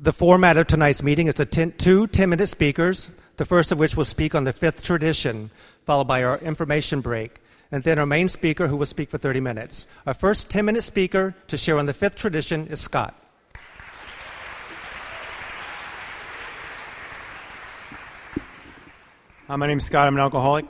The format of tonight's meeting is two 10-minute speakers, the first of which will speak on the fifth tradition, followed by our information break, and then our main speaker who will speak for 30 minutes. Our first 10-minute speaker to share on the fifth tradition is Scott. Hi, my name's Scott. I'm an alcoholic.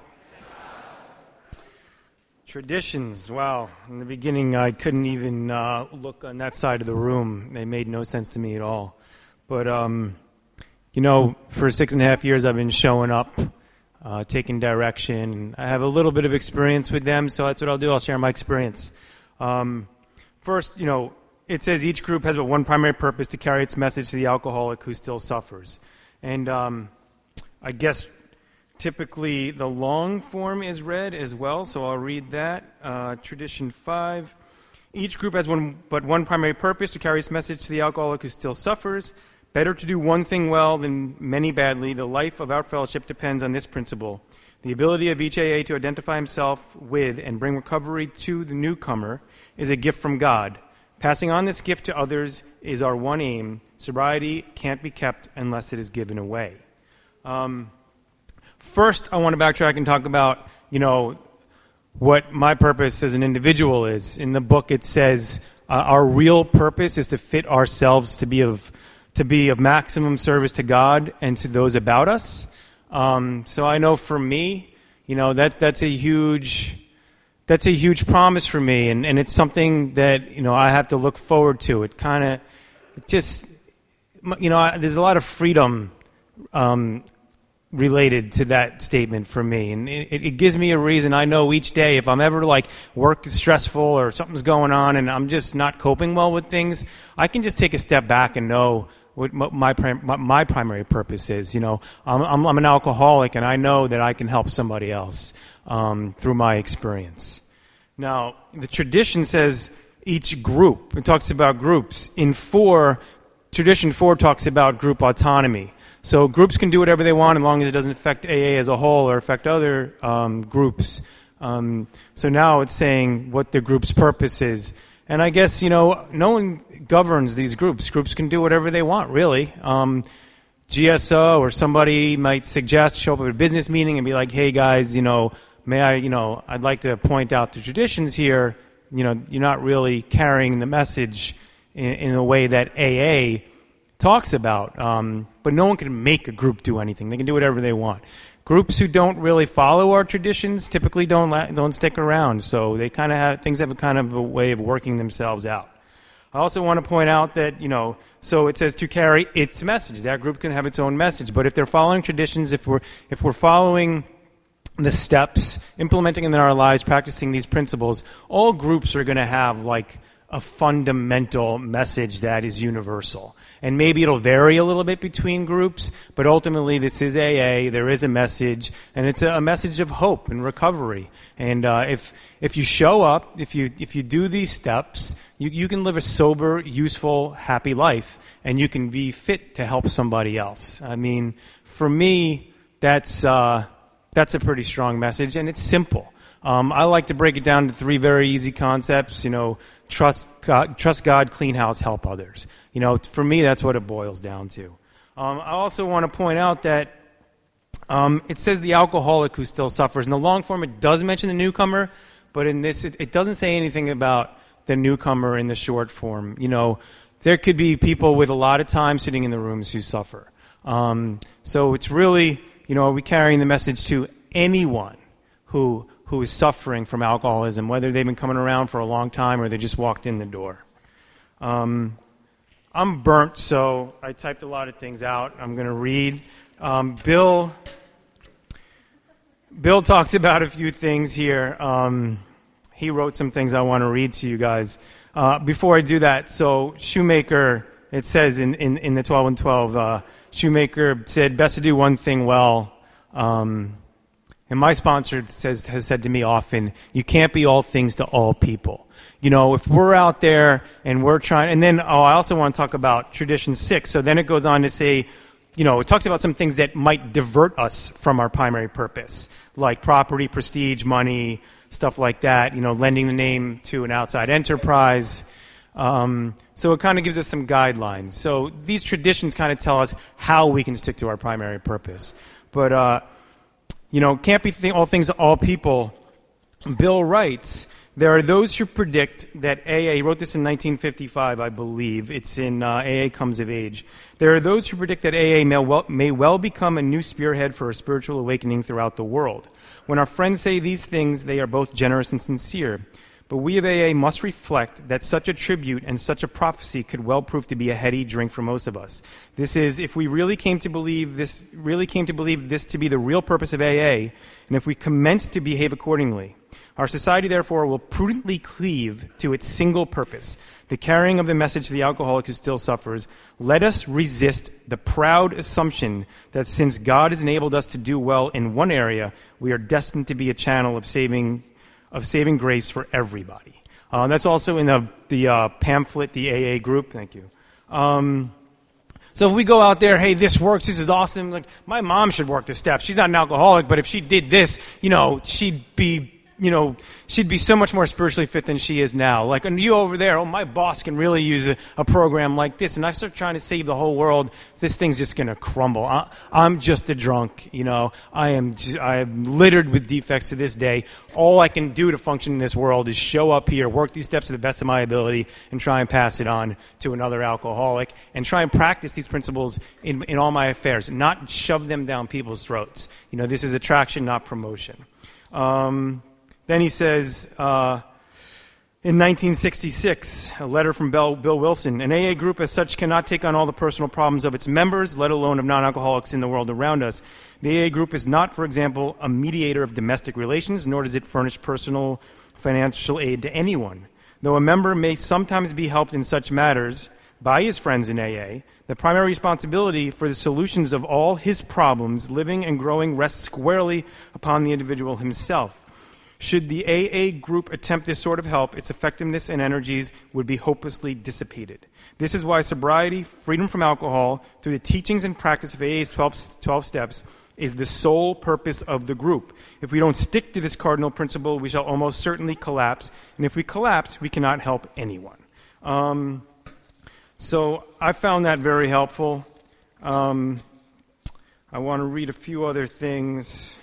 Traditions, wow. In the beginning, I couldn't even look on that side of the room. They made no sense to me at all. But, for 6.5 years, I've been showing up, taking direction. I have a little bit of experience with them, so that's what I'll do. I'll share my experience. First, it says each group has but one primary purpose: to carry its message to the alcoholic who still suffers. And I guess typically the long form is read as well, so I'll read that. Tradition 5. Each group has but one primary purpose: to carry its message to the alcoholic who still suffers. Better to do one thing well than many badly. The life of our fellowship depends on this principle. The ability of each AA to identify himself with and bring recovery to the newcomer is a gift from God. Passing on this gift to others is our one aim. Sobriety can't be kept unless it is given away. First, I want to backtrack and talk about, what my purpose as an individual is. In the book, it says our real purpose is to fit ourselves to be of maximum service to God and to those about us. So I know for me, that's a huge promise for me, and it's something that I have to look forward to. It there's a lot of freedom related to that statement for me, and it gives me a reason. I know each day if I'm ever work is stressful or something's going on and I'm just not coping well with things, I can just take a step back and know what my primary purpose is. I'm an alcoholic, and I know that I can help somebody else through my experience. Now, the tradition says each group. It talks about groups. Tradition 4 talks about group autonomy. So groups can do whatever they want as long as it doesn't affect AA as a whole or affect other groups. So now it's saying what the group's purpose is. And I guess, no one governs these groups. Groups can do whatever they want, really. GSO or somebody might suggest show up at a business meeting and be like, hey, guys, may I, I'd like to point out the traditions here. You're not really carrying the message in a way that AA talks about. But no one can make a group do anything. They can do whatever they want. Groups who don't really follow our traditions typically don't stick around, so they things have a kind of a way of working themselves out. I also want to point out that so it says to carry its message. That group can have its own message, but if they're following traditions, if we're following the steps, implementing them in our lives, practicing these principles, all groups are going to have a fundamental message that is universal. And maybe it'll vary a little bit between groups, but ultimately this is AA, there is a message, and it's a message of hope and recovery. And if you show up, if you do these steps, you can live a sober, useful, happy life, and you can be fit to help somebody else. I mean, for me, that's a pretty strong message, and it's simple. I like to break it down to 3 very easy concepts. Trust God, clean house, help others. For me, that's what it boils down to. I also want to point out that it says the alcoholic who still suffers. In the long form, it does mention the newcomer, but in this, it doesn't say anything about the newcomer in the short form. There could be people with a lot of time sitting in the rooms who suffer. So it's really, are we carrying the message to anyone who is suffering from alcoholism, whether they've been coming around for a long time or they just walked in the door. I'm burnt, so I typed a lot of things out. I'm going to read. Bill talks about a few things here. He wrote some things I want to read to you guys. Before I do that, so Shoemaker, it says in the 12 and 12, Shoemaker said, best to do one thing well. And my sponsor has said to me often, you can't be all things to all people. If we're out there and we're trying, and then I also want to talk about Tradition 6. So then it goes on to say, it talks about some things that might divert us from our primary purpose, like property, prestige, money, stuff like that, lending the name to an outside enterprise. So it kind of gives us some guidelines. So these traditions kind of tell us how we can stick to our primary purpose. But, can't be all things to all people. Bill writes, there are those who predict that AA, he wrote this in 1955, I believe. It's in AA Comes of Age. There are those who predict that AA may well become a new spearhead for a spiritual awakening throughout the world. When our friends say these things, they are both generous and sincere. But we of AA must reflect that such a tribute and such a prophecy could well prove to be a heady drink for most of us. This is, if we really came to believe this to be the real purpose of AA, and if we commence to behave accordingly. Our society, therefore, will prudently cleave to its single purpose, the carrying of the message to the alcoholic who still suffers. Let us resist the proud assumption that since God has enabled us to do well in one area, we are destined to be a channel of saving grace for everybody. That's also in the pamphlet, the AA group. Thank you. So if we go out there, hey, this works, this is awesome. Like, my mom should work the steps. She's not an alcoholic, but if she did this, she'd be so much more spiritually fit than she is now. Like, and you over there, my boss can really use a program like this. And I start trying to save the whole world. This thing's just going to crumble. I'm just a drunk, I am littered with defects to this day. All I can do to function in this world is show up here, work these steps to the best of my ability, and try and pass it on to another alcoholic, and try and practice these principles in all my affairs, not shove them down people's throats. This is attraction, not promotion. Then he says, in 1966, a letter from Bill Wilson, an AA group as such cannot take on all the personal problems of its members, let alone of non-alcoholics in the world around us. The AA group is not, for example, a mediator of domestic relations, nor does it furnish personal financial aid to anyone. Though a member may sometimes be helped in such matters by his friends in AA, the primary responsibility for the solutions of all his problems, living and growing, rests squarely upon the individual himself. Should the AA group attempt this sort of help, its effectiveness and energies would be hopelessly dissipated. This is why sobriety, freedom from alcohol, through the teachings and practice of AA's 12 steps, is the sole purpose of the group. If we don't stick to this cardinal principle, we shall almost certainly collapse. And if we collapse, we cannot help anyone. So I found that very helpful. I want to read a few other things.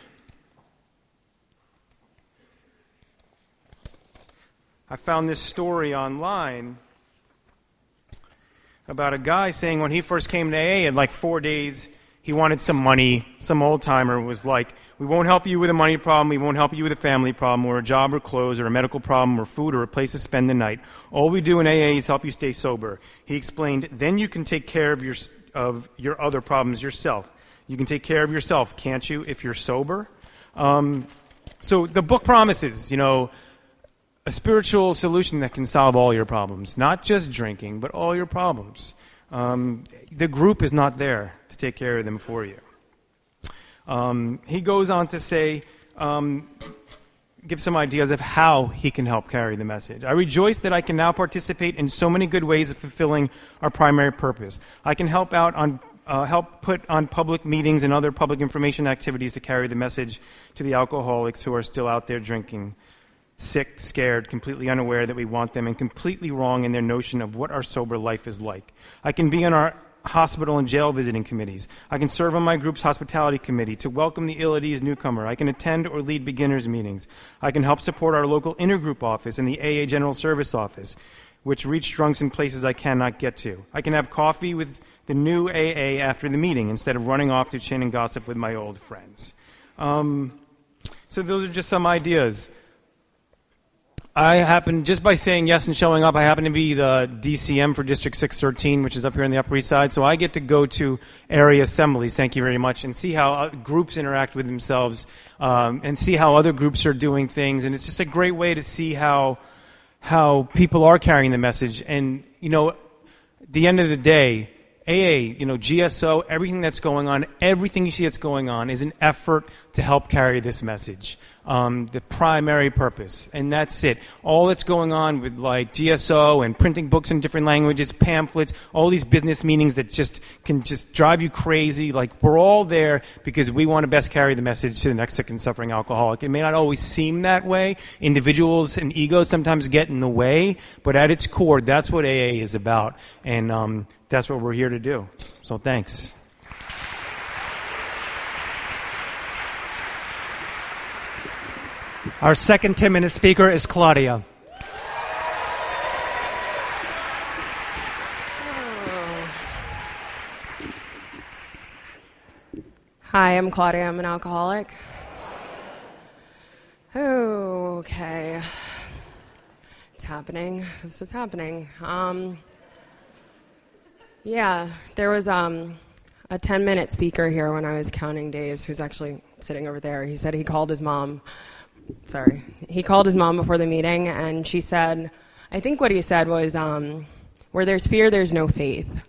I found this story online about a guy saying when he first came to AA in like 4 days, he wanted some money. Some old-timer was like, we won't help you with a money problem, we won't help you with a family problem, or a job or clothes, or a medical problem, or food, or a place to spend the night. All we do in AA is help you stay sober. He explained, then you can take care of your other problems yourself. You can take care of yourself, can't you, if you're sober? So the book promises, a spiritual solution that can solve all your problems. Not just drinking, but all your problems. The group is not there to take care of them for you. He goes on to say, give some ideas of how he can help carry the message. I rejoice that I can now participate in so many good ways of fulfilling our primary purpose. I can help put on public meetings and other public information activities to carry the message to the alcoholics who are still out there drinking. Sick, scared, completely unaware that we want them, and completely wrong in their notion of what our sober life is like. I can be on our hospital and jail visiting committees. I can serve on my group's hospitality committee to welcome the ill-at-ease newcomer. I can attend or lead beginners meetings. I can help support our local intergroup office and the AA General Service Office, which reach drunks in places I cannot get to. I can have coffee with the new AA after the meeting instead of running off to chin and gossip with my old friends. So those are just some ideas. Just by saying yes and showing up, I happen to be the DCM for District 613, which is up here on the Upper East Side, so I get to go to area assemblies, thank you very much, and see how groups interact with themselves, and see how other groups are doing things, and it's just a great way to see how people are carrying the message. And, at the end of the day, AA, GSO, everything that's going on, everything you see that's going on is an effort to help carry this message. the primary purpose, and that's it. All that's going on with like GSO and printing books in different languages, pamphlets, all these business meetings that can drive you crazy. Like, we're all there because we want to best carry the message to the next sick and suffering alcoholic. It may not always seem that way. Individuals and egos sometimes get in the way, but at its core, that's what AA is about, and that's what we're here to do. So thanks. Our second 10-minute speaker is Claudia. Hi, I'm Claudia. I'm an alcoholic. Oh, okay. It's happening. This is happening. Yeah, there was a 10-minute speaker here when I was counting days who's actually sitting over there. He said he called his mom. He called his mom before the meeting, and she said, I think what he said was, where there's fear, there's no faith.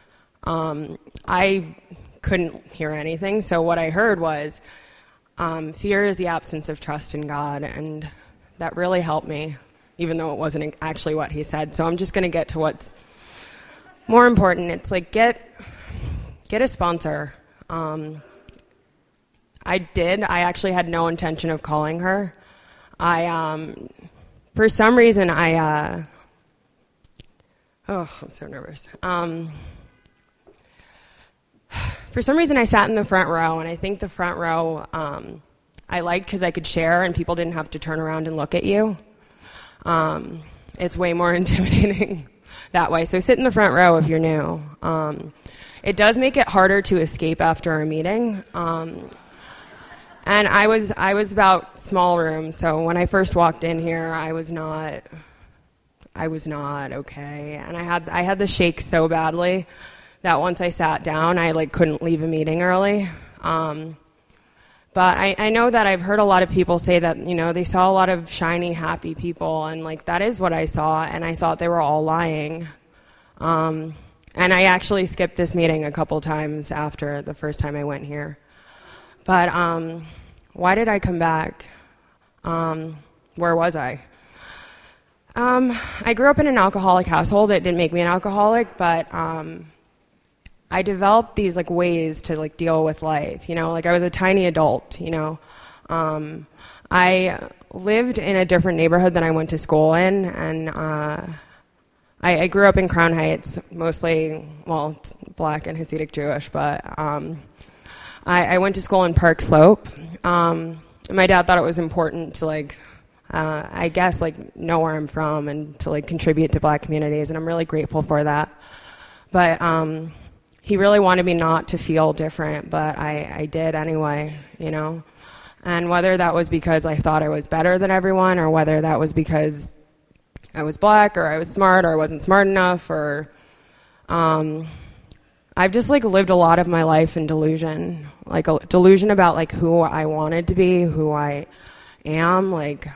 I couldn't hear anything, so what I heard was, fear is the absence of trust in God, and that really helped me, even though it wasn't actually what he said. So I'm just going to get to what's more important. It's like, get a sponsor. I actually had no intention of calling her. For some reason, I'm so nervous. For some reason, I sat in the front row, and I think the front row I liked because I could share, and people didn't have to turn around and look at you. It's way more intimidating that way. So sit in the front row if you're new. It does make it harder to escape after a meeting. And I was about small room, so when I first walked in here, I was not okay. And I had the shakes so badly that once I sat down, I couldn't leave a meeting early. But I know that I've heard a lot of people say that, they saw a lot of shiny, happy people, and that is what I saw, and I thought they were all lying. And I actually skipped this meeting a couple times after the first time I went here. But why did I come back? Where was I? I grew up in an alcoholic household. It didn't make me an alcoholic, but I developed these ways to deal with life. I was a tiny adult. I lived in a different neighborhood than I went to school in, and I grew up in Crown Heights, mostly, it's black and Hasidic Jewish, but I went to school in Park Slope. My dad thought it was important to I guess know where I'm from and to contribute to black communities, and I'm really grateful for that. But he really wanted me not to feel different, but I did anyway, And whether that was because I thought I was better than everyone, or whether that was because I was black, or I was smart, or I wasn't smart enough, or I've just lived a lot of my life in delusion, a delusion about who I wanted to be, who I am,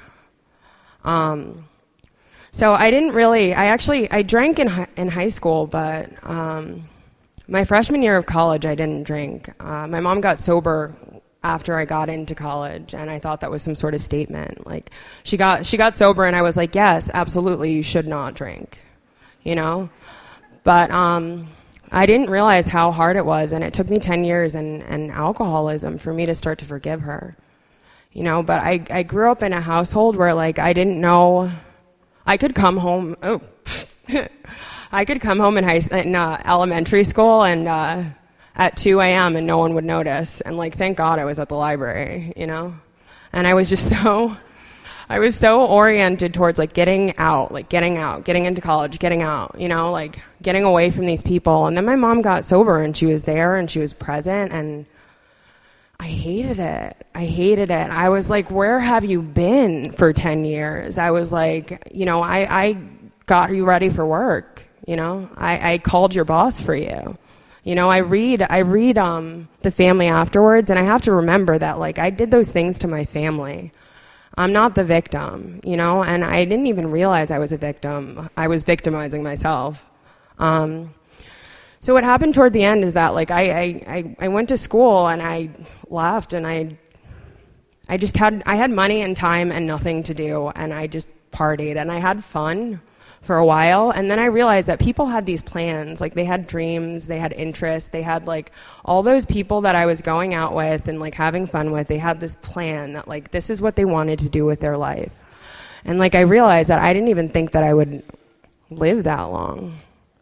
So I didn't really. I drank in high school, but my freshman year of college, I didn't drink. My mom got sober after I got into college, and I thought that was some sort of statement. She got sober, and I was like, yes, absolutely, you should not drink, But I didn't realize how hard it was, and it took me 10 years and alcoholism for me to start to forgive her, But I grew up in a household where I didn't know. I could come home. I could come home in elementary school and at 2 a.m. and no one would notice. And thank God I was at the library, And I was just I was so oriented towards getting out, getting into college, getting out, getting away from these people. And then my mom got sober, and she was there and she was present, and I hated it. I was like, where have you been for 10 years? I was like, I got you ready for work. I called your boss for you. I read The Family Afterwards, and I have to remember that I did those things to my family. I'm not the victim, and I didn't even realize I was a victim. I was victimizing myself. So what happened toward the end is that I went to school and I left, and I had money and time and nothing to do, and I just partied, and I had fun for a while, and then I realized that people had these plans, like they had dreams, they had interests, they had like all those people that I was going out with and like having fun with, they had this plan that like this is what they wanted to do with their life. And like I realized that I didn't even think that I would live that long.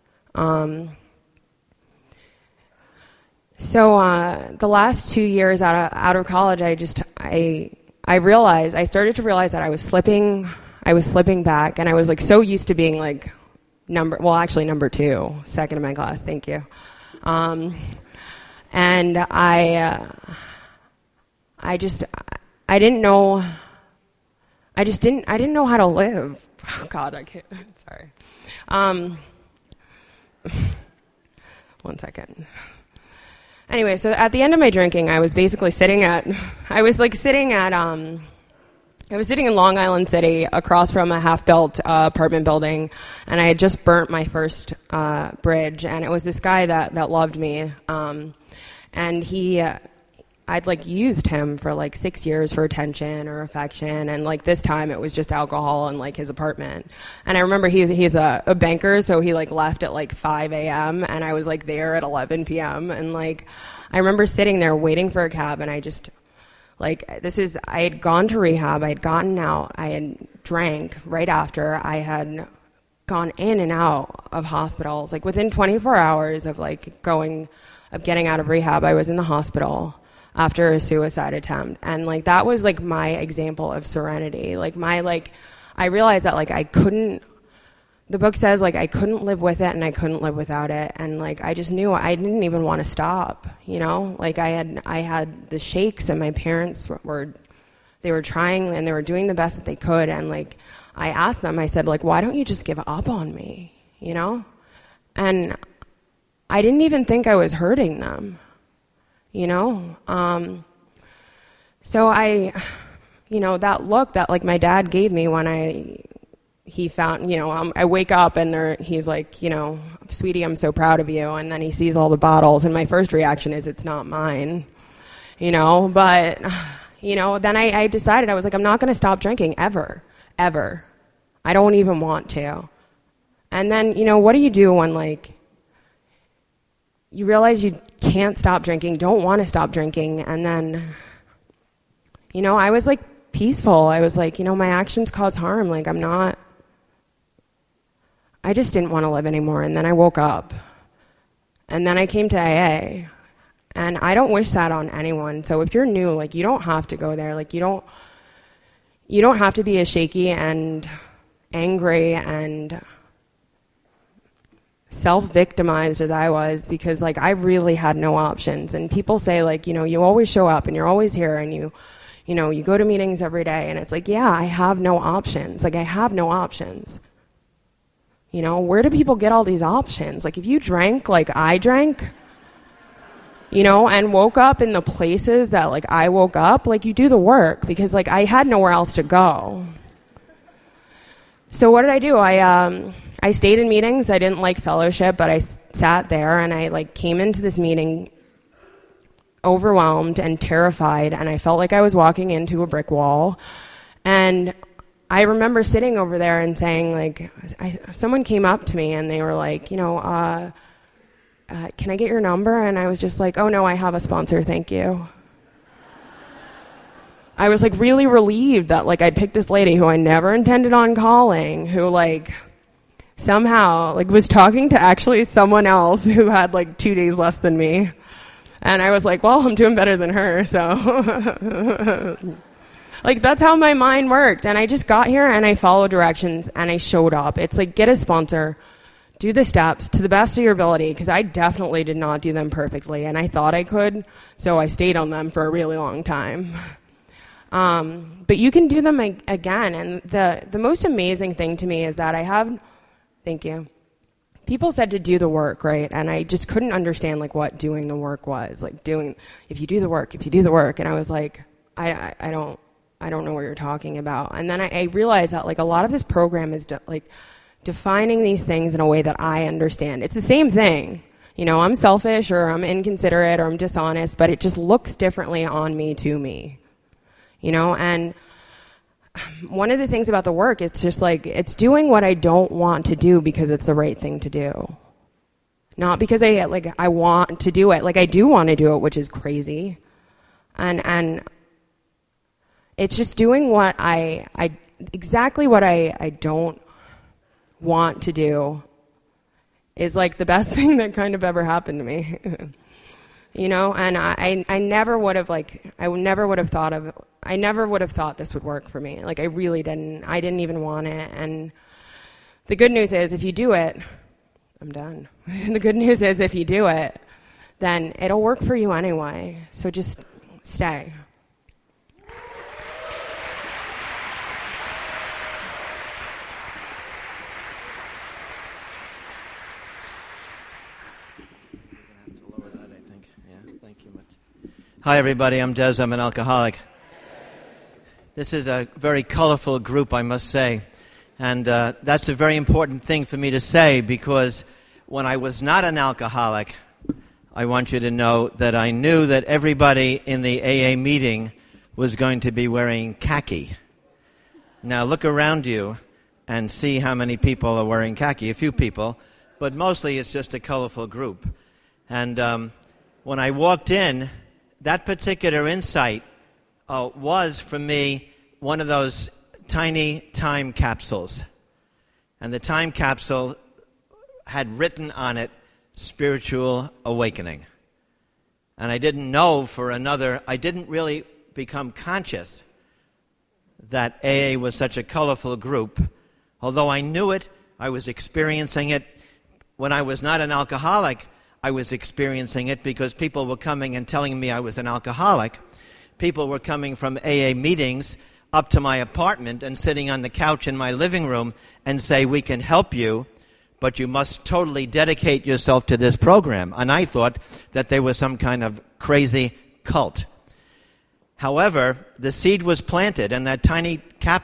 So the last 2 years out of college, I started to realize that I was slipping back, and I was like so used to being like number 2, second in my class. Thank you. And I didn't know how to live. Oh God, I can't. Sorry. 1 second. Anyway, so at the end of my drinking, I was basically sitting in Long Island City across from a half-built apartment building, and I had just burnt my first bridge, and it was this guy that loved me, and I'd like used him for like 6 years for attention or affection, and like this time it was just alcohol in like his apartment. And I remember he's a banker, so he like left at like 5 a.m. and I was like there at 11 p.m. and like I remember sitting there waiting for a cab, and I just I had gone to rehab, I had gotten out, I had drank right after, I had gone in and out of hospitals. Like within 24 hours of getting out of rehab, I was in the hospital after a suicide attempt. And like that was like my example of serenity. I realized that the book says like I couldn't live with it and I couldn't live without it, and like I just knew I didn't even want to stop, you know? Like I had the shakes, and my parents were trying and they were doing the best that they could, and like I asked them, I said like, why don't you just give up on me, you know? And I didn't even think I was hurting them, you know? So that look that like my dad gave me when he found, I wake up and he's like, sweetie, I'm so proud of you. And then he sees all the bottles, and my first reaction is, it's not mine, but, then I decided, I was like, I'm not going to stop drinking ever. I don't even want to. And then, what do you do when like, you realize you can't stop drinking, don't want to stop drinking, and then, I was like peaceful. I was like, my actions cause harm. Like I just didn't want to live anymore. And then I woke up. And then I came to AA. And I don't wish that on anyone. So if you're new, like you don't have to go there. Like you don't have to be as shaky and angry and self-victimized as I was, because like I really had no options. And people say like, you always show up and you're always here, and you go to meetings every day, and it's like, yeah, I have no options. Like I have no options. Where do people get all these options? Like if you drank like I drank, and woke up in the places that like I woke up, like you do the work, because like I had nowhere else to go. So what did I do? I stayed in meetings. I didn't like fellowship, but I sat there, and I like came into this meeting overwhelmed and terrified, and I felt like I was walking into a brick wall. And I remember sitting over there and saying, like, someone came up to me and they were like, can I get your number? And I was just like, oh no, I have a sponsor, thank you. I was like really relieved that like I'd picked this lady who I never intended on calling, who like somehow like was talking to actually someone else who had like 2 days less than me. And I was like, well, I'm doing better than her, so... Like, that's how my mind worked. And I just got here, and I followed directions, and I showed up. It's like, get a sponsor, do the steps to the best of your ability, because I definitely did not do them perfectly, and I thought I could, so I stayed on them for a really long time. But you can do them again, and the most amazing thing to me is that thank you. People said to do the work, right? And I just couldn't understand, like, what doing the work was. Like, if you do the work. And I was like, I don't know what you're talking about. And then I realized that like a lot of this program is defining these things in a way that I understand. It's the same thing. I'm selfish, or I'm inconsiderate, or I'm dishonest, but it just looks differently on me to me. And one of the things about the work, it's just like, it's doing what I don't want to do because it's the right thing to do. Not because I want to do it. Like, I do want to do it, which is crazy. And it's just doing what exactly what I don't want to do is like the best thing that kind of ever happened to me. And I never would have thought this would work for me. Like, I really didn't. I didn't even want it. And the good news is, if you do it, I'm done. The good news is, if you do it, then it'll work for you anyway. So just stay. Hi, everybody. I'm Des. I'm an alcoholic. This is a very colorful group, I must say. And that's a very important thing for me to say, because when I was not an alcoholic, I want you to know that I knew that everybody in the AA meeting was going to be wearing khaki. Now, look around you and see how many people are wearing khaki. A few people, but mostly it's just a colorful group. And when I walked in, that particular insight was, for me, one of those tiny time capsules. And the time capsule had written on it, spiritual awakening. And I didn't know I didn't really become conscious that AA was such a colorful group. Although I knew it, I was experiencing it. When I was not an alcoholic, I was experiencing it because people were coming and telling me I was an alcoholic. People were coming from AA meetings up to my apartment and sitting on the couch in my living room and say, "We can help you, but you must totally dedicate yourself to this program." And I thought that they were some kind of crazy cult. However, the seed was planted, and that tiny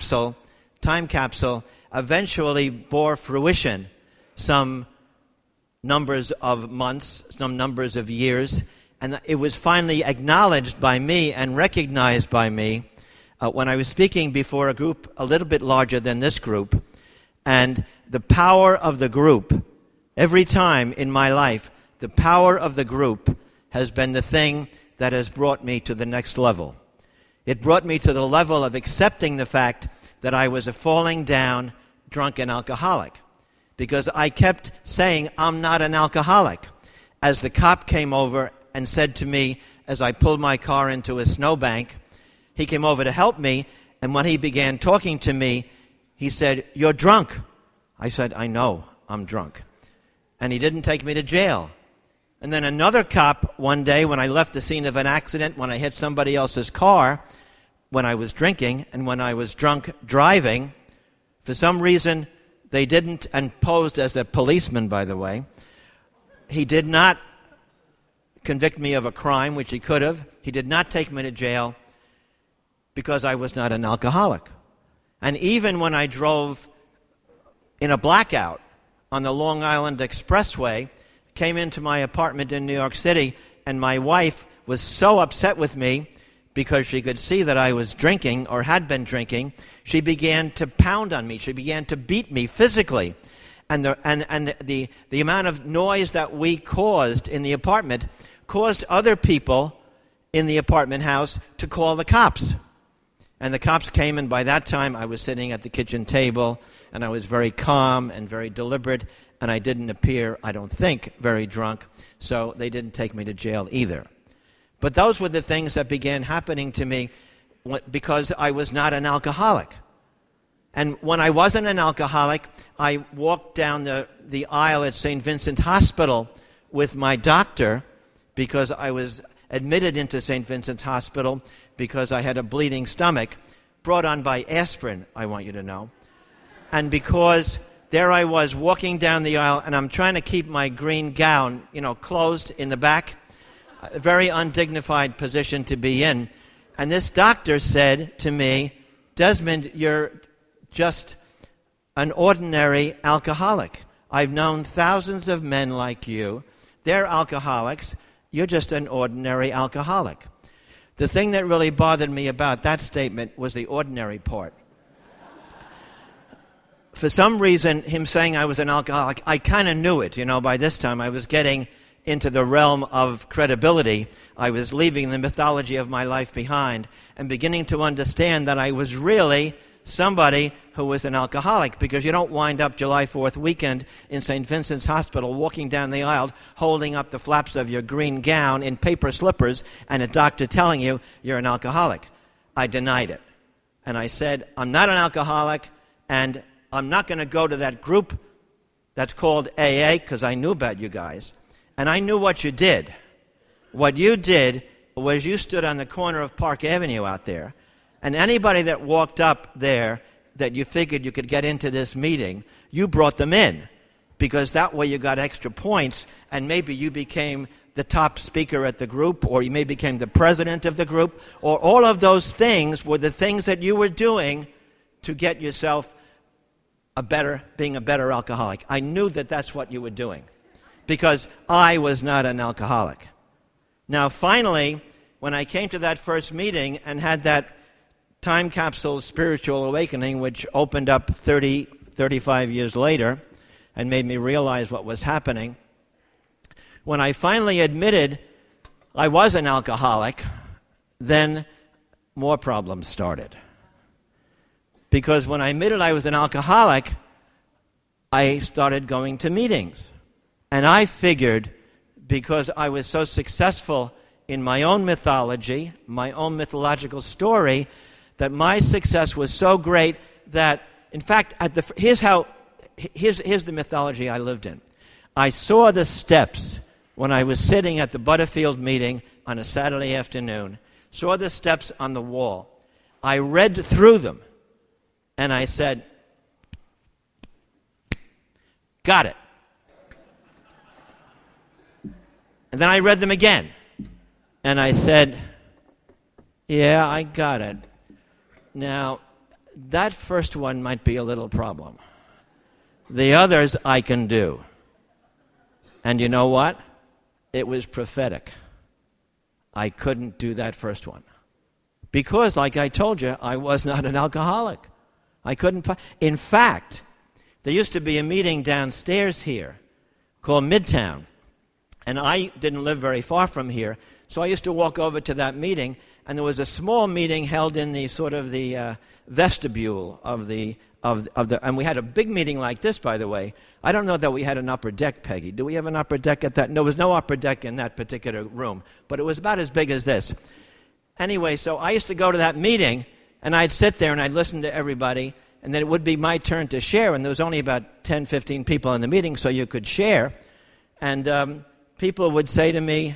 time capsule, eventually bore fruition. Some numbers of months, some numbers of years, and it was finally acknowledged by me and recognized by me when I was speaking before a group a little bit larger than this group. And the power of the group, every time in my life, the power of the group has been the thing that has brought me to the next level. It brought me to the level of accepting the fact that I was a falling down, drunken alcoholic. Because I kept saying, "I'm not an alcoholic." As the cop came over and said to me, as I pulled my car into a snowbank, he came over to help me, and when he began talking to me, he said, "You're drunk." I said, "I know, I'm drunk." And he didn't take me to jail. And then another cop one day, when I left the scene of an accident, when I hit somebody else's car, when I was drinking, and when I was drunk driving, for some reason, they didn't, and posed as a policeman, by the way. He did not convict me of a crime, which he could have. He did not take me to jail because I was not an alcoholic. And even when I drove in a blackout on the Long Island Expressway, came into my apartment in New York City, and my wife was so upset with me because she could see that I was drinking or had been drinking, she began to pound on me. She began to beat me physically. And the amount of noise that we caused in the apartment caused other people in the apartment house to call the cops. And the cops came, and by that time I was sitting at the kitchen table, and I was very calm and very deliberate, and I didn't appear, I don't think, very drunk, so they didn't take me to jail either. But those were the things that began happening to me because I was not an alcoholic. And when I wasn't an alcoholic, I walked down the aisle at St. Vincent Hospital with my doctor because I was admitted into St. Vincent's Hospital because I had a bleeding stomach, brought on by aspirin, I want you to know. And because there I was walking down the aisle, and I'm trying to keep my green gown, closed in the back, a very undignified position to be in. And this doctor said to me, "Desmond, you're just an ordinary alcoholic. I've known thousands of men like you. They're alcoholics. You're just an ordinary alcoholic." The thing that really bothered me about that statement was the ordinary part. For some reason, him saying I was an alcoholic, I kind of knew it. By this time I was getting into the realm of credibility. I was leaving the mythology of my life behind and beginning to understand that I was really somebody who was an alcoholic, because you don't wind up July 4th weekend in St. Vincent's Hospital walking down the aisle holding up the flaps of your green gown in paper slippers and a doctor telling you you're an alcoholic. I denied it. And I said, I'm not an alcoholic, and I'm not going to go to that group that's called AA, because I knew about you guys. And I knew what you did. What you did was you stood on the corner of Park Avenue out there, and anybody that walked up there that you figured you could get into this meeting, you brought them in, because that way you got extra points, and maybe you became the top speaker at the group, or you maybe became the president of the group, or all of those things were the things that you were doing to get yourself being a better alcoholic. I knew that that's what you were doing, because I was not an alcoholic. Now, finally, when I came to that first meeting and had that time capsule spiritual awakening, which opened up 35 years later and made me realize what was happening, when I finally admitted I was an alcoholic, then more problems started. Because when I admitted I was an alcoholic, I started going to meetings. And I figured, because I was so successful in my own mythology, my own mythological story, that my success was so great that, in fact, here's the mythology I lived in. I saw the steps when I was sitting at the Butterfield meeting on a Saturday afternoon, saw the steps on the wall. I read through them, and I said, got it. And then I read them again, and I said, yeah, I got it. Now, that first one might be a little problem. The others I can do. And you know what? It was prophetic. I couldn't do that first one. Because, like I told you, I was not an alcoholic. I couldn't. In fact, there used to be a meeting downstairs here called Midtown. And I didn't live very far from here, so I used to walk over to that meeting, and there was a small meeting held in the sort of the vestibule of the and we had a big meeting like this, by the way. I don't know that we had an upper deck, Peggy. Do we have an upper deck at that? No, there was no upper deck in that particular room, but it was about as big as this. Anyway, so I used to go to that meeting, and I'd sit there and I'd listen to everybody, and then it would be my turn to share, and there was only about 10, 15 people in the meeting, so you could share. And people would say to me,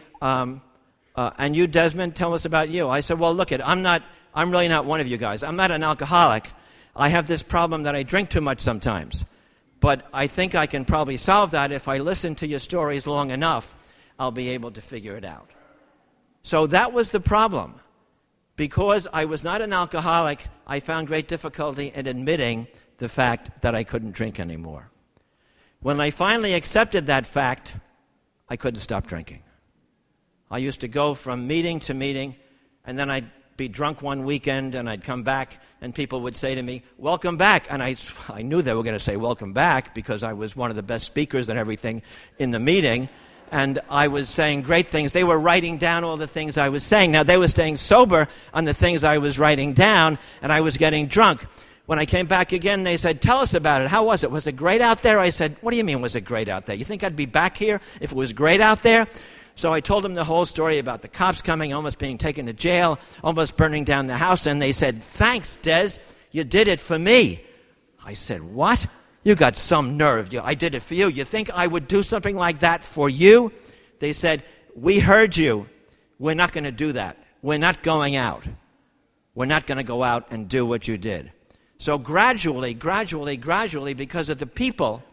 and you, Desmond, tell us about you. I said, well, look, I'm really not one of you guys. I'm not an alcoholic. I have this problem that I drink too much sometimes. But I think I can probably solve that if I listen to your stories long enough. I'll be able to figure it out. So that was the problem. Because I was not an alcoholic, I found great difficulty in admitting the fact that I couldn't drink anymore. When I finally accepted that fact, I couldn't stop drinking. I used to go from meeting to meeting, and then I'd be drunk one weekend, and I'd come back, and people would say to me, welcome back. And I knew they were going to say welcome back because I was one of the best speakers and everything in the meeting, and I was saying great things. They were writing down all the things I was saying. Now, they were staying sober on the things I was writing down, and I was getting drunk. When I came back again, they said, tell us about it. How was it? Was it great out there? I said, what do you mean, was it great out there? You think I'd be back here if it was great out there? So I told them the whole story about the cops coming, almost being taken to jail, almost burning down the house, and they said, thanks, Des, you did it for me. I said, what? You got some nerve. I did it for you. You think I would do something like that for you? They said, we heard you. We're not going to do that. We're not going out. We're not going to go out and do what you did. So gradually, because of the people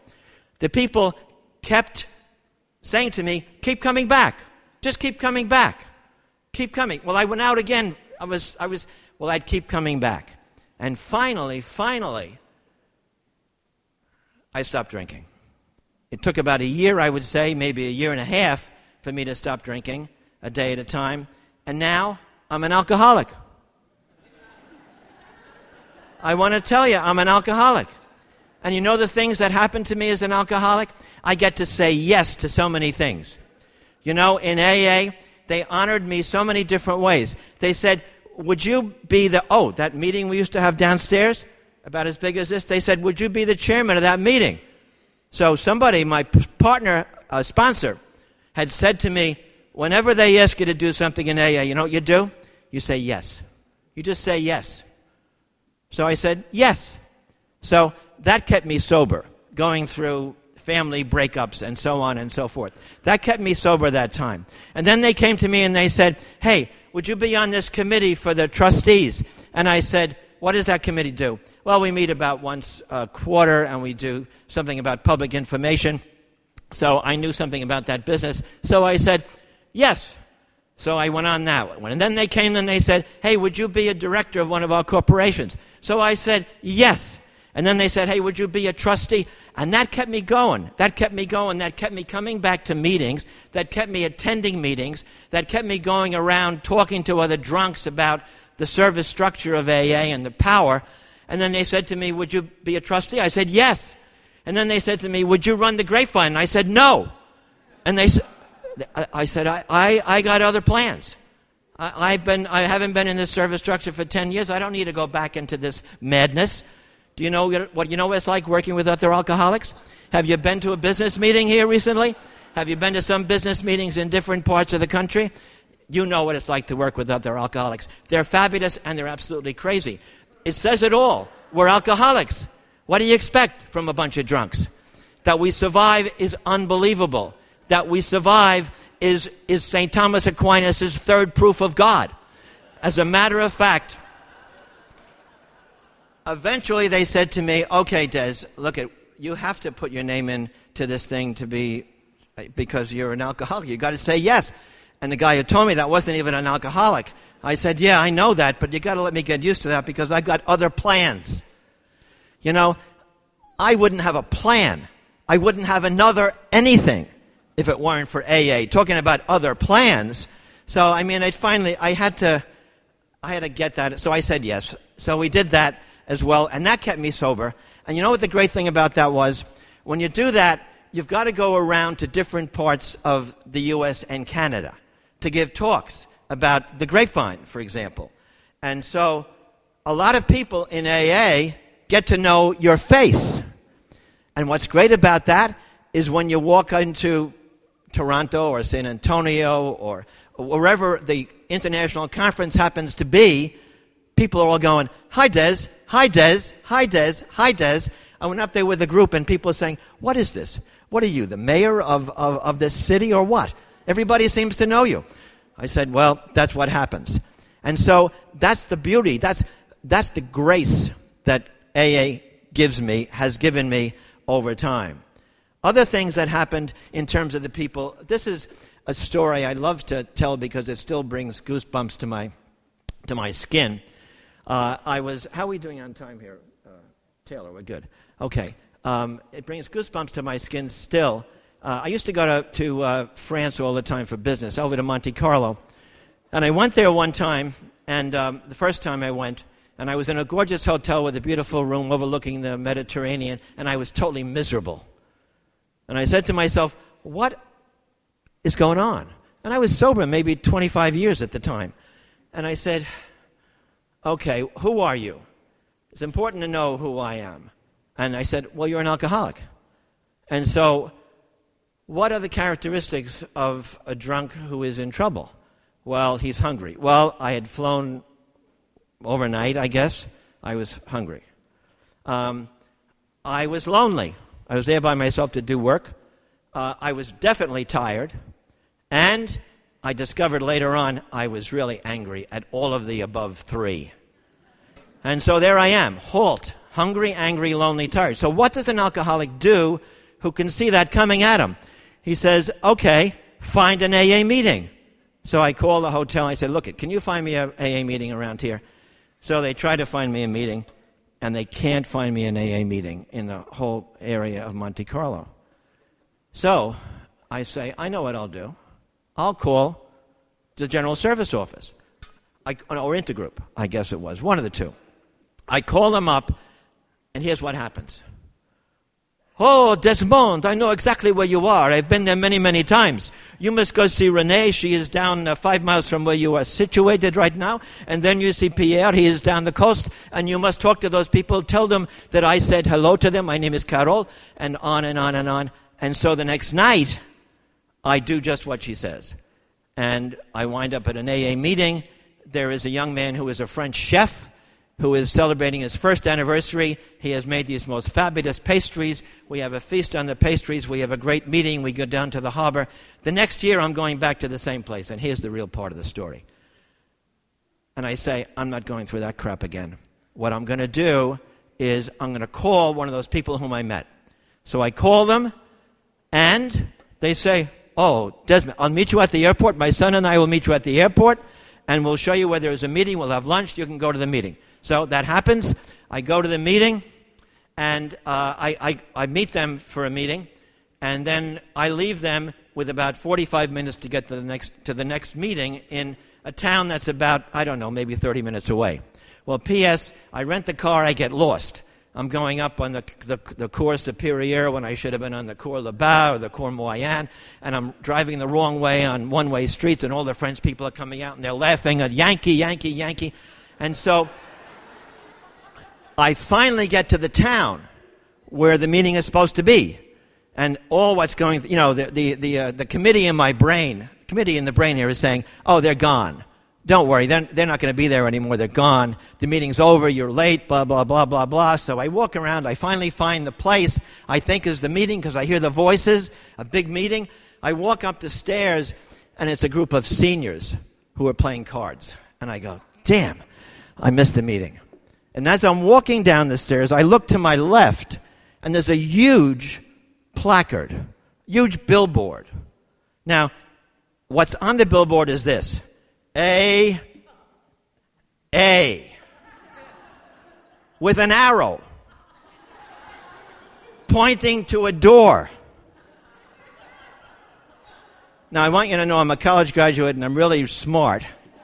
kept saying to me, keep coming back. Just keep coming back. Keep coming. Well, I went out again. I'd keep coming back. And finally, I stopped drinking. It took about a year, I would say, maybe a year and a half, for me to stop drinking, a day at a time. And now, I'm an alcoholic. I want to tell you, I'm an alcoholic. And you know the things that happen to me as an alcoholic? I get to say yes to so many things. You know, in AA, they honored me so many different ways. They said, would you be that meeting we used to have downstairs, about as big as this, they said, would you be the chairman of that meeting? So somebody, my partner, sponsor, had said to me, whenever they ask you to do something in AA, you know what you do? You say yes. You just say yes. So I said, yes. So that kept me sober, going through family breakups and so on and so forth. That kept me sober that time. And then they came to me and they said, hey, would you be on this committee for the trustees? And I said, what does that committee do? Well, we meet about once a quarter and we do something about public information. So I knew something about that business. So I said, yes. So I went on that one. And then they came and they said, hey, would you be a director of one of our corporations? So I said, yes. And then they said, hey, would you be a trustee? And that kept me going. That kept me going. That kept me coming back to meetings. That kept me attending meetings. That kept me going around talking to other drunks about the service structure of AA and the power. And then they said to me, would you be a trustee? I said, yes. And then they said to me, would you run the Grapevine? And I said, no. And I said, I got other plans. I haven't been in this service structure for 10 years. I don't need to go back into this madness. Do you know what it's like working with other alcoholics? Have you been to a business meeting here recently? Have you been to some business meetings in different parts of the country? You know what it's like to work with other alcoholics. They're fabulous and they're absolutely crazy. It says it all. We're alcoholics. What do you expect from a bunch of drunks? That we survive is unbelievable. That we survive is St. Thomas Aquinas' third proof of God. As a matter of fact, eventually they said to me, okay, Des, look, you have to put your name in to this thing because you're an alcoholic. You got to say yes. And the guy who told me that wasn't even an alcoholic. I said, yeah, I know that, but you got to let me get used to that because I've got other plans. You know, I wouldn't have a plan. I wouldn't have another anything if it weren't for AA. Talking about other plans. So, I mean, I had to get that. So I said yes. So we did that as well, and that kept me sober. And you know what the great thing about that was? When you do that, you've got to go around to different parts of the U.S. and Canada to give talks about the Grapevine, for example. And so a lot of people in AA get to know your face. And what's great about that is when you walk into Toronto or San Antonio or wherever the international conference happens to be, people are all going, hi, Des, hi, Des, hi, Des, hi, Des. I went up there with a group and people are saying, what is this? What are you, the mayor of this city or what? Everybody seems to know you. I said, well, that's what happens. And so that's the beauty. That's the grace that AA has given me over time. Other things that happened in terms of the people, this is a story I love to tell because it still brings goosebumps to my skin. How are we doing on time here? Taylor, we're good. Okay. It brings goosebumps to my skin still. I used to go to France all the time for business, over to Monte Carlo. And I went there one time, and the first time I went, and I was in a gorgeous hotel with a beautiful room overlooking the Mediterranean, and I was totally miserable. And I said to myself, what is going on? And I was sober, maybe 25 years at the time. And I said, okay, who are you? It's important to know who I am. And I said, well, you're an alcoholic. And so, what are the characteristics of a drunk who is in trouble? Well, he's hungry. Well, I had flown overnight, I guess. I was hungry. I was lonely. I was there by myself to do work. I was definitely tired. And I discovered later on I was really angry at all of the above three. And so there I am, halt, hungry, angry, lonely, tired. So what does an alcoholic do who can see that coming at him? He says, okay, find an AA meeting. So I called the hotel. I said, look, can you find me an AA meeting around here? So they tried to find me a meeting, and they can't find me an AA meeting in the whole area of Monte Carlo. So I say, I know what I'll do. I'll call the General Service Office. or intergroup, I guess it was, one of the two. I call them up, and here's what happens. Oh, Desmond, I know exactly where you are. I've been there many, many times. You must go see Renee. She is down 5 miles from where you are situated right now. And then you see Pierre. He is down the coast. And you must talk to those people. Tell them that I said hello to them. My name is Carol. And on and on and on. And so the next night, I do just what she says. And I wind up at an AA meeting. There is a young man who is a French chef who is celebrating his first anniversary. He has made these most fabulous pastries. We have a feast on the pastries. We have a great meeting. We go down to the harbor. The next year, I'm going back to the same place, and here's the real part of the story. And I say, I'm not going through that crap again. What I'm going to do is I'm going to call one of those people whom I met. So I call them, and they say, oh, Desmond, I'll meet you at the airport. My son and I will meet you at the airport, and we'll show you where there's a meeting. We'll have lunch. You can go to the meeting. So that happens. I go to the meeting, and I meet them for a meeting, and then I leave them with about 45 minutes to get to the next meeting in a town that's about, I don't know, maybe 30 minutes away. Well, P.S., I rent the car, I get lost. I'm going up on the Cour Superior when I should have been on the Cour Labat or the Cour Moyenne, and I'm driving the wrong way on one-way streets, and all the French people are coming out, and they're laughing at Yankee, Yankee, Yankee. And so I finally get to the town where the meeting is supposed to be, and all what's going, the committee in my brain, committee in the brain here is saying, oh, they're gone. Don't worry, they're not going to be there anymore. They're gone. The meeting's over. You're late, blah, blah, blah, blah, blah. So I walk around. I finally find the place I think is the meeting because I hear the voices, a big meeting. I walk up the stairs, and it's a group of seniors who are playing cards. And I go, damn, I missed the meeting. And as I'm walking down the stairs, I look to my left, and there's a huge placard, huge billboard. Now, what's on the billboard is this. A, with an arrow pointing to a door. Now, I want you to know I'm a college graduate and I'm really smart.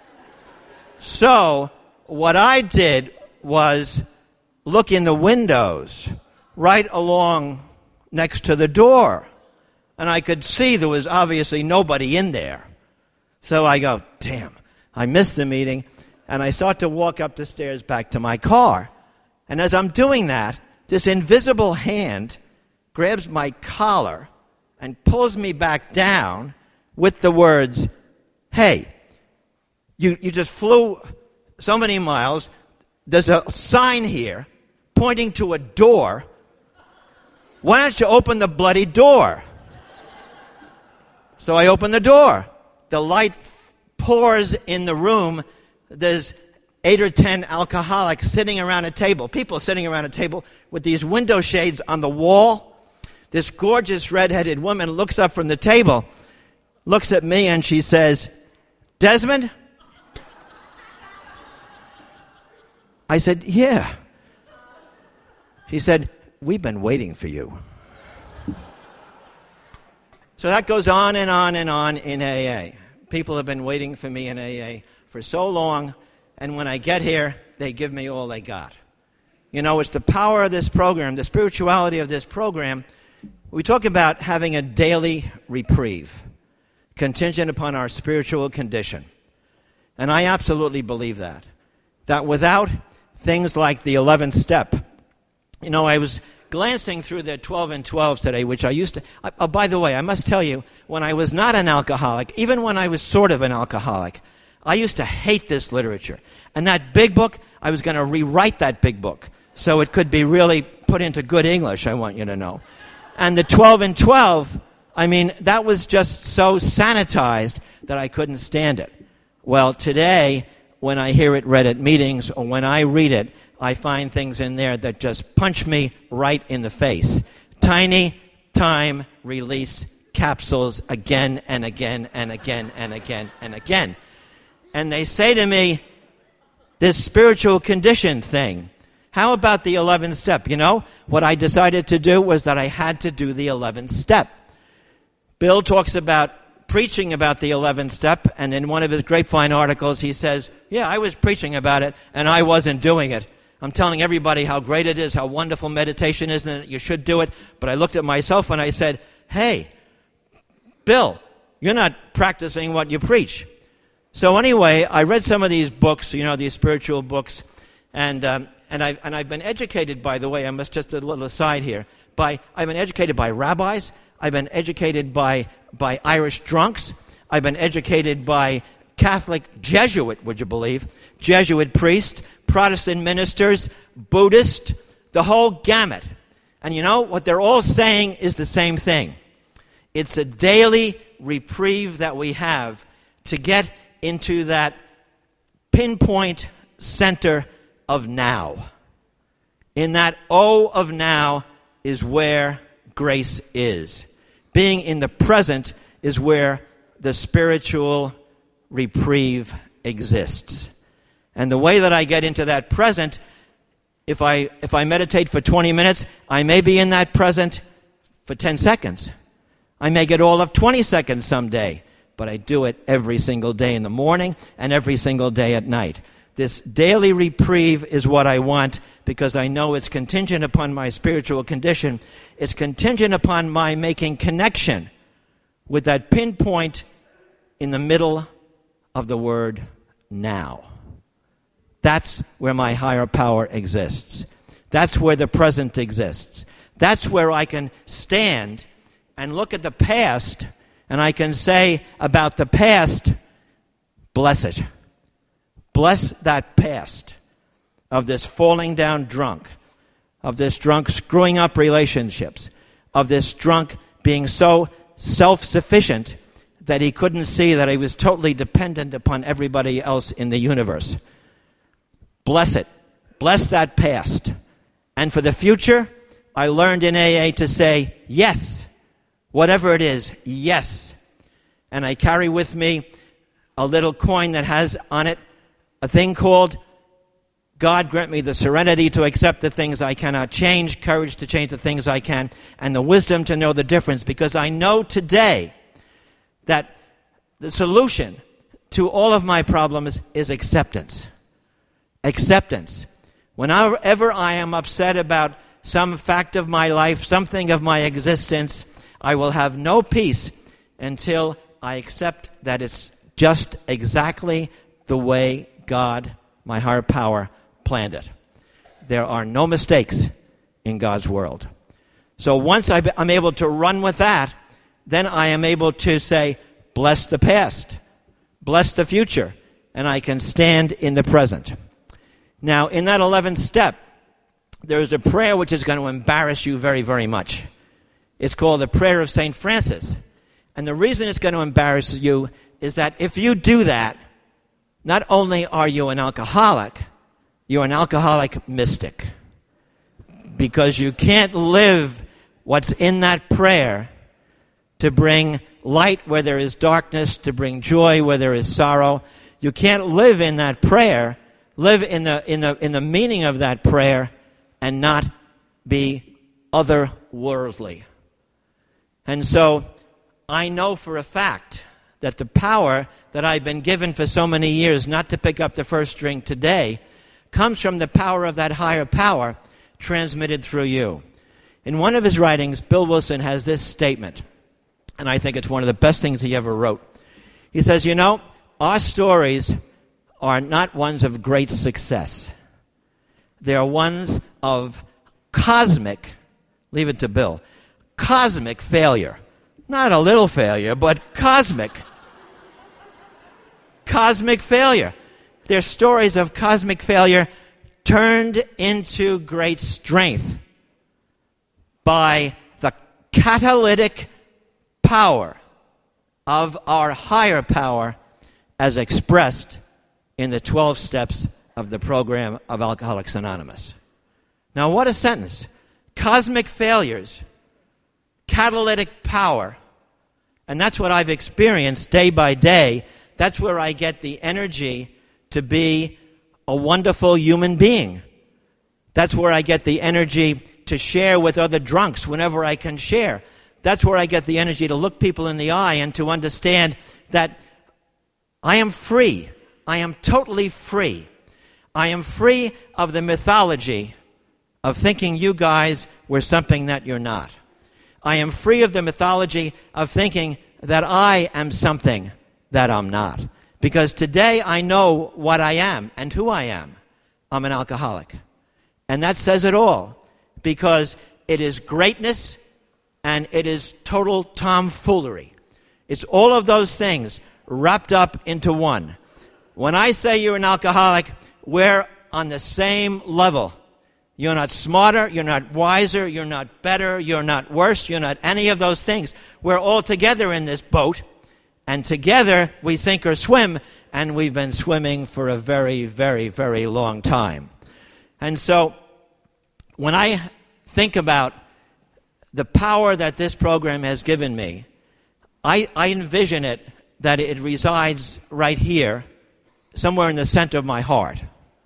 So, what I did was look in the windows right along next to the door. And I could see there was obviously nobody in there. So I go, damn, I missed the meeting, and I start to walk up the stairs back to my car. And as I'm doing that, this invisible hand grabs my collar and pulls me back down with the words, hey, you just flew so many miles. There's a sign here pointing to a door. Why don't you open the bloody door? So I open the door. The light pours in the room. There's 8 or 10 alcoholics sitting around a table, people sitting around a table with these window shades on the wall. This gorgeous red-headed woman looks up from the table, looks at me, and she says, Desmond? I said, yeah. She said, we've been waiting for you. So that goes on and on and on in AA. People have been waiting for me in AA for so long, and when I get here, they give me all they got. You know, it's the power of this program, the spirituality of this program. We talk about having a daily reprieve, contingent upon our spiritual condition. And I absolutely believe that without things like the 11th step, you know, I was glancing through the 12 and 12 today, which I used to... Oh, by the way, I must tell you, when I was not an alcoholic, even when I was sort of an alcoholic, I used to hate this literature. And that big book, I was going to rewrite that big book so it could be really put into good English, I want you to know. And the 12 and 12, I mean, that was just so sanitized that I couldn't stand it. Well, today, when I hear it read at meetings or when I read it, I find things in there that just punch me right in the face. Tiny time release capsules again and again and again and again and again. And they say to me, this spiritual condition thing, how about the 11th step? You know, what I decided to do was that I had to do the 11th step. Bill talks about preaching about the 11th step, and in one of his Grapevine articles he says, yeah, I was preaching about it, and I wasn't doing it. I'm telling everybody how great it is, how wonderful meditation is, and you should do it. But I looked at myself and I said, hey, Bill, you're not practicing what you preach. So anyway, I read some of these books, these spiritual books, and I've been educated, by the way, I must just a little aside here, I've been educated by rabbis, I've been educated by Irish drunks, I've been educated by Catholic Jesuit, would you believe, Jesuit priests, Protestant ministers, Buddhist, the whole gamut. And what they're all saying is the same thing. It's a daily reprieve that we have to get into that pinpoint center of now. In that O of now is where grace is. Being in the present is where the spiritual reprieve exists. And the way that I get into that present, if I meditate for 20 minutes, I may be in that present for 10 seconds. I may get all of 20 seconds someday, but I do it every single day in the morning and every single day at night. This daily reprieve is what I want because I know it's contingent upon my spiritual condition. It's contingent upon my making connection with that pinpoint in the middle of the word now. That's where my higher power exists. That's where the present exists. That's where I can stand and look at the past and I can say about the past, bless it. Bless that past of this falling down drunk, of this drunk screwing up relationships, of this drunk being so self-sufficient that he couldn't see that he was totally dependent upon everybody else in the universe. Bless it. Bless that past. And for the future, I learned in AA to say, yes. Whatever it is, yes. And I carry with me a little coin that has on it a thing called, God grant me the serenity to accept the things I cannot change, courage to change the things I can, and the wisdom to know the difference. Because I know today that the solution to all of my problems is acceptance. Acceptance. Whenever I am upset about some fact of my life, something of my existence, I will have no peace until I accept that it's just exactly the way God, my higher power, planned it. There are no mistakes in God's world. So once I'm able to run with that, then I am able to say, bless the past, bless the future, and I can stand in the present. Now, in that 11th step, there is a prayer which is going to embarrass you very, very much. It's called the Prayer of St. Francis. And the reason it's going to embarrass you is that if you do that, not only are you an alcoholic, you're an alcoholic mystic. Because you can't live what's in that prayer to bring light where there is darkness, to bring joy where there is sorrow. You can't live in that prayer, live in the meaning of that prayer, and not be otherworldly. And so I know for a fact that the power that I've been given for so many years not to pick up the first drink today comes from the power of that higher power transmitted through you. In one of his writings, Bill Wilson has this statement, and I think it's one of the best things he ever wrote. He says, our stories are not ones of great success. They are ones of cosmic, leave it to Bill, cosmic failure. Not a little failure, but cosmic. Cosmic failure. They're stories of cosmic failure turned into great strength by the catalytic power of our higher power as expressed in the 12 steps of the program of Alcoholics Anonymous. Now, what a sentence. Cosmic failures, catalytic power, and that's what I've experienced day by day. That's where I get the energy to be a wonderful human being. That's where I get the energy to share with other drunks whenever I can share. That's where I get the energy to look people in the eye and to understand that I am free. I am totally free. I am free of the mythology of thinking you guys were something that you're not. I am free of the mythology of thinking that I am something that I'm not. Because today I know what I am and who I am. I'm an alcoholic. And that says it all. Because it is greatness and it is total tomfoolery. It's all of those things wrapped up into one. When I say you're an alcoholic, we're on the same level. You're not smarter, you're not wiser, you're not better, you're not worse, you're not any of those things. We're all together in this boat, and together we sink or swim, and we've been swimming for a very, very, very long time. And so, when I think about the power that this program has given me, I envision it that it resides right here, somewhere in the center of my heart.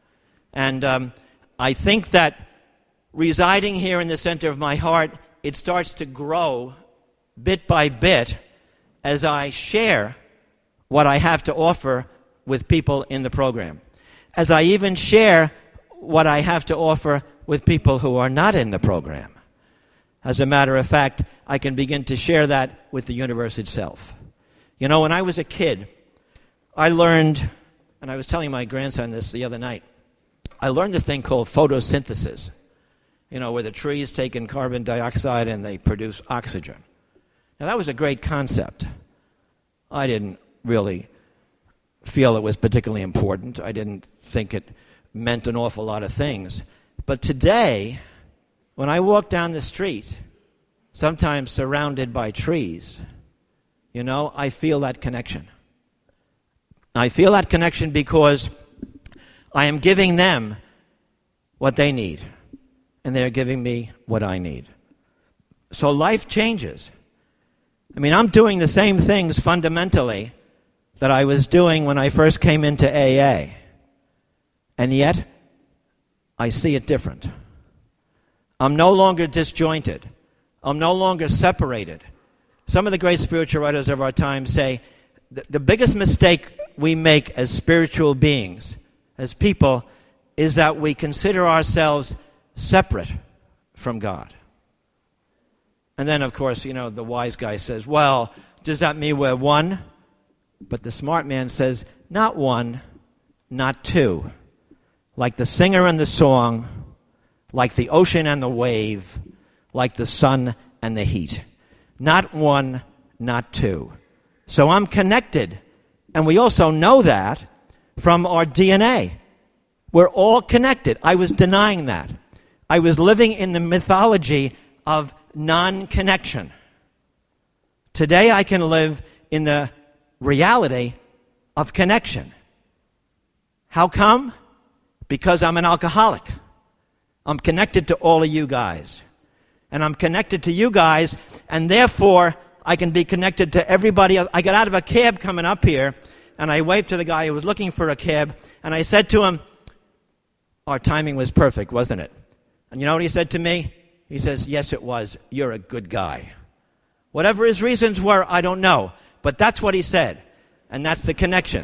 And I think that residing here in the center of my heart, it starts to grow bit by bit as I share what I have to offer with people in the program. As I even share what I have to offer with people who are not in the program. As a matter of fact, I can begin to share that with the universe itself. You know, when I was a kid, I learned, and I was telling my grandson this the other night, I learned this thing called photosynthesis, you know, where the trees take in carbon dioxide and they produce oxygen. Now, that was a great concept. I didn't really feel it was particularly important. I didn't think it meant an awful lot of things. But today, when I walk down the street, sometimes surrounded by trees, you know, I feel that connection. I feel that connection because I am giving them what they need, and they're giving me what I need. So life changes. I mean, I'm doing the same things fundamentally that I was doing when I first came into AA, and yet I see it different. I'm no longer disjointed. I'm no longer separated. Some of the great spiritual writers of our time say the biggest mistake we make as spiritual beings, as people, is that we consider ourselves separate from God. And then, of course, you know, the wise guy says, well, does that mean we're one? But the smart man says, not one, not two. Like the singer and the song, like the ocean and the wave, like the sun and the heat. Not one, not two. So I'm connected. And we also know that from our DNA. We're all connected. I was denying that. I was living in the mythology of non-connection. Today I can live in the reality of connection. How come? Because I'm an alcoholic. I'm connected to all of you guys. And I'm connected to you guys, and therefore I can be connected to everybody else. I got out of a cab coming up here, and I waved to the guy who was looking for a cab, and I said to him, our timing was perfect, wasn't it? And you know what he said to me? He says, yes, it was. You're a good guy. Whatever his reasons were, I don't know. But that's what he said. And that's the connection.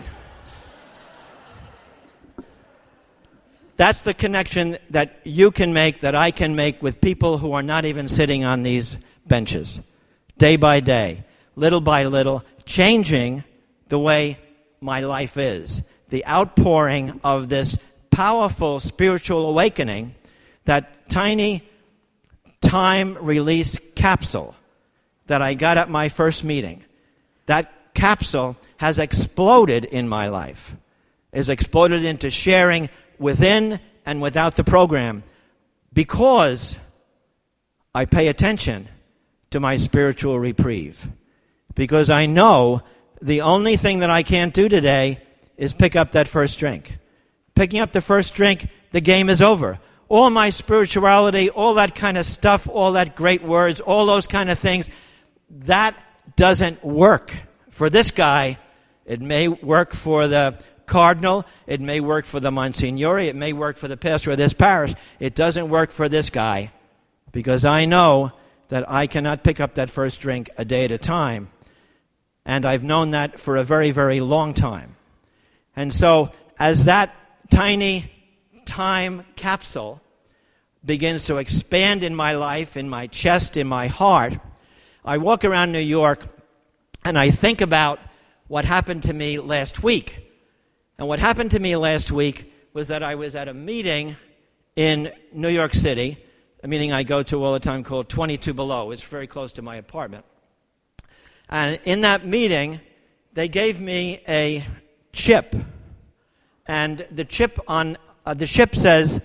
That's the connection that you can make, that I can make with people who are not even sitting on these benches. Day by day, little by little, changing the way my life is. The outpouring of this powerful spiritual awakening, that tiny time release capsule that I got at my first meeting. That capsule has exploded in my life. Is exploded into sharing within and without the program because I pay attention to my spiritual reprieve. Because I know the only thing that I can't do today is pick up that first drink. Picking up the first drink, the game is over. All my spirituality, all that kind of stuff, all that great words, all those kind of things, that doesn't work for this guy. It may work for the cardinal, it may work for the monsignori, it may work for the pastor of this parish. It doesn't work for this guy because I know that I cannot pick up that first drink a day at a time. And I've known that for a very, very long time. And so as that tiny time capsule begins to expand in my life, in my chest, in my heart, I walk around New York and I think about what happened to me last week. And what happened to me last week was that I was at a meeting in New York City, a meeting I go to all the time called 22 Below. It's very close to my apartment. And in that meeting, they gave me a chip. And the chip says,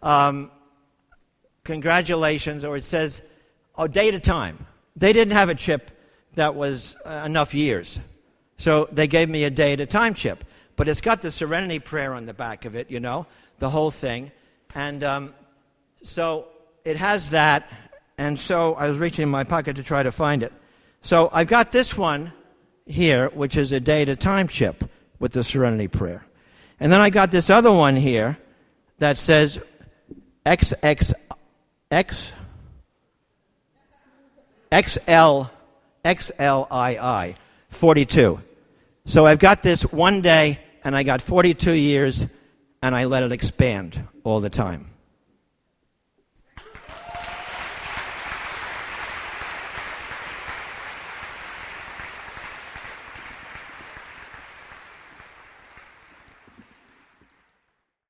congratulations, or it says, a day at a time. They didn't have a chip that was enough years. So they gave me a day at a time chip. But it's got the Serenity Prayer on the back of it, the whole thing. And so it has that. And so I was reaching in my pocket to try to find it. So I've got this one here, which is a day at a time chip with the Serenity Prayer. And then I got this other one here that says XLII, 42. So I've got this one day, and I got 42 years, and I let it expand all the time.